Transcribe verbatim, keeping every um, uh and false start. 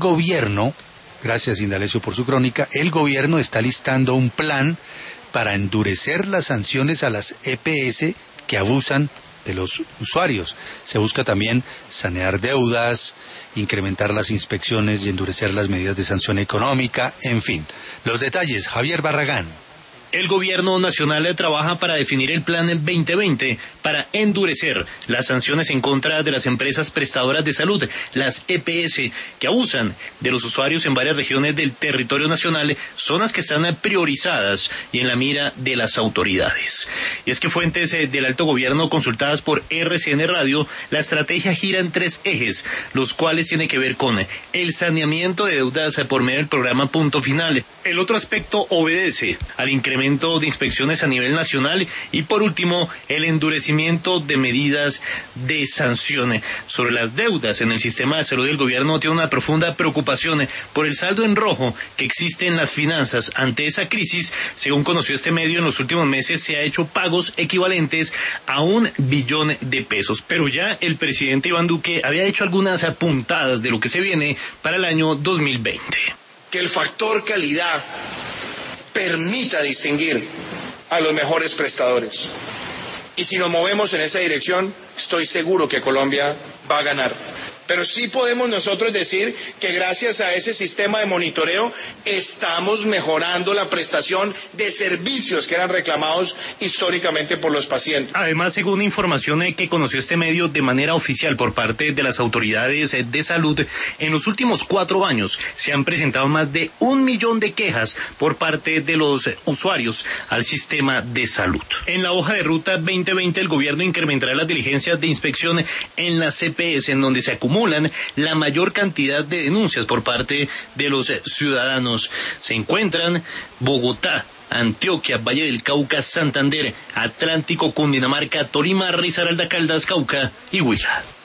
Gobierno, gracias Indalecio por su crónica, el gobierno está listando un plan para endurecer las sanciones a las E P S que abusan de los usuarios. Se busca también sanear deudas, incrementar las inspecciones y endurecer las medidas de sanción económica, en fin. Los detalles, Javier Barragán. El gobierno nacional trabaja para definir el plan veinte veinte para endurecer las sanciones en contra de las empresas prestadoras de salud, las E P S, que abusan de los usuarios en varias regiones del territorio nacional, zonas que están priorizadas y en la mira de las autoridades. Y es que fuentes del alto gobierno consultadas por R C N Radio, la estrategia gira en tres ejes, los cuales tienen que ver con el saneamiento de deudas por medio del programa Punto Final. El otro aspecto obedece al incremento de inspecciones a nivel nacional y por último el endurecimiento de medidas de sanción. Sobre las deudas en el sistema de salud, del gobierno tiene una profunda preocupación por el saldo en rojo que existe en las finanzas. Ante esa crisis, según conoció este medio, en los últimos meses se ha hecho pagos equivalentes a un billón de pesos, pero ya el presidente Iván Duque había hecho algunas apuntadas de lo que se viene para el año dos mil veinte. Que el factor calidad permita distinguir a los mejores prestadores. Y si nos movemos en esa dirección, estoy seguro que Colombia va a ganar. Pero sí podemos nosotros decir que gracias a ese sistema de monitoreo estamos mejorando la prestación de servicios que eran reclamados históricamente por los pacientes. Además, según información que conoció este medio de manera oficial por parte de las autoridades de salud, en los últimos cuatro años se han presentado más de un millón de quejas por parte de los usuarios al sistema de salud. En la hoja de ruta veinte veinte, el gobierno incrementará las diligencias de inspección en las C P S, en donde se acumulan la mayor cantidad de denuncias por parte de los ciudadanos. Se encuentran Bogotá, Antioquia, Valle del Cauca, Santander, Atlántico, Cundinamarca, Tolima, Risaralda, Caldas, Cauca y Huila.